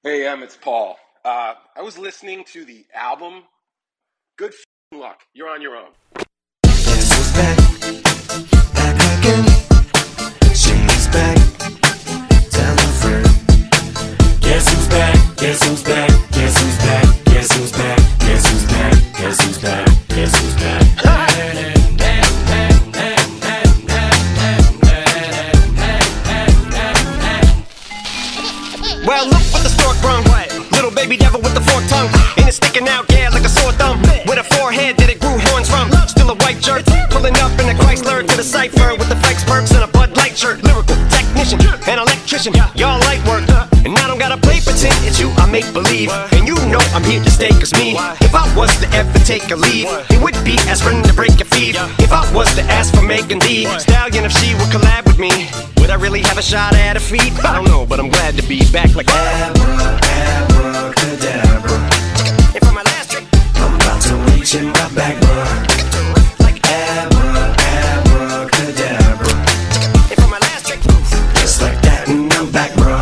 Hey, it's Paul. I was listening to the album. Good f***ing luck. You're on your own. Guess who's back? Back again. She's back. Tell a friend. Guess who's back? Guess who's back? Guess who's back? Guess who's back? Guess who's back? Guess who's back? Guess who's back? Well, look what the stork brung. Little baby devil with the forked tongue. And it's sticking out, yeah, like a sore thumb. With a forehead that it grew horns from. Still a white jerk. Pulling up in a Chrysler to the cypher with the flex perks and a Bud Light shirt. Lyrical technician, an electrician. Y'all light work. And I don't gotta play pretend. It's you, I make believe. And you know I'm here to stay, cause me, if I was to ever take a leave, it would be aspirin to break a fever. If I was to ask for Megan Thee Stallion, if she would collab with me, would I really have a shot at a feat? I don't know, but I'm glad to be back like Abracadabra. And for my last trick, I'm about to reach in my back, bruh. like Abracadabra. And for my last trick, Just like that, and I'm back, bruh.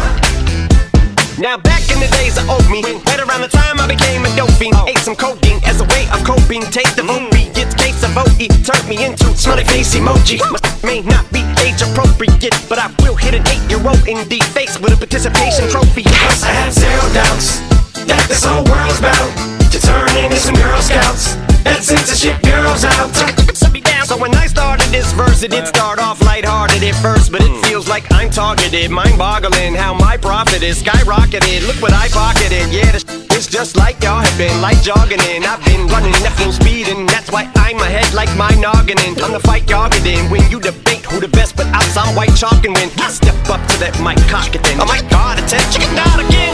now back in the days of old me, right around the time I became a dope fiend, ate some codeine as a way of coping. Taste of opiates, case of OE turned me into smiley face emoji. My may not be age appropriate, but I will hit an 8-year-old in the face with a participation trophy. Plus I have zero doubts that this whole world's bound to turn into some Girl Scouts that sends the shit girls out. So when I started this verse, it did start off lighthearted at first, but it feels like I'm targeted, mind-boggling how my profit is skyrocketed. Look what I pocketed, yeah, this is just like y'all have been, like jogging in. I've been running at full speed, and that's why I'm ahead like my nogginin. I'm the fight y'all get in when you debate who the best, but I'm some white chalk and win. I step up to that mic, cock it then. Oh my God, attention, not again.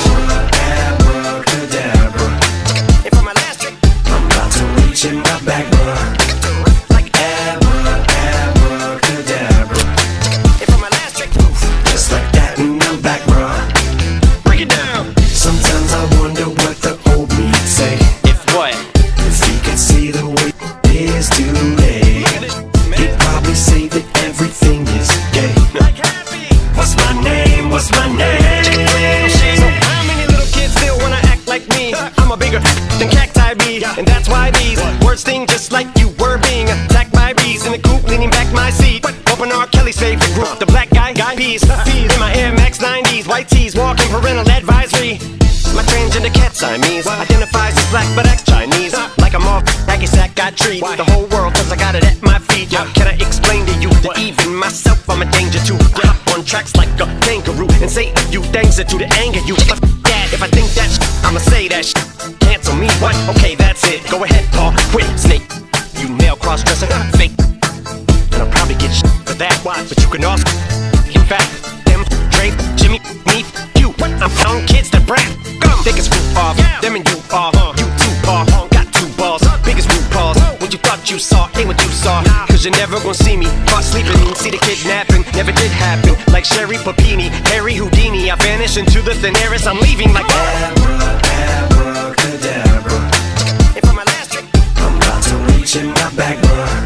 Abracadabra. And for my last trick, I'm about to reach in my back, bruh. like Abracadabra. and for my last trick, Just like that, and I'm back, bruh. break it down. Sometimes I wonder what the old me'd say If what? if he could see the way it is today. He'd probably say that everything is gay. Like happy. What's my name? What's my name? So how many little kids still wanna act like me? I'm a bigger than cacti be, and that's why these words sting just like you were being attacked by bees in the coop, leaning back my seat. Open R. Kelly's favorite group, the black guy peas. In my Air Max 90s, white tees, walking parental advisory. My transgender cat Siamese identifies as black but acts Chinese. Like I'm off hacky sack, got treat the whole world cause I got it at my feet. Can I explain to you that even myself I'm a danger to? Hop on tracks like a kangaroo and say a few things that do to anger you. But that, if I think that I'ma say that cancel me, what? Okay, that's it. Go ahead, Paul, quit, snake. You male cross-dresser, fake. And I'll probably get for that, but you can also, in fact, them, Dre, Jimmy, me, you. I'm young kids that brag. Thick as fruit off, them and you are. You too, Paul, got two balls, big as root balls. What you thought you saw ain't what you saw. Cause you're never gonna see me caught sleeping. See the kidnapping, never did happen. Like Sherry Papini, Harry Houdini. I vanish into the thin air as I'm leaving like Abracadabra. And for my last trick, I'm about to reach in my back, bruh.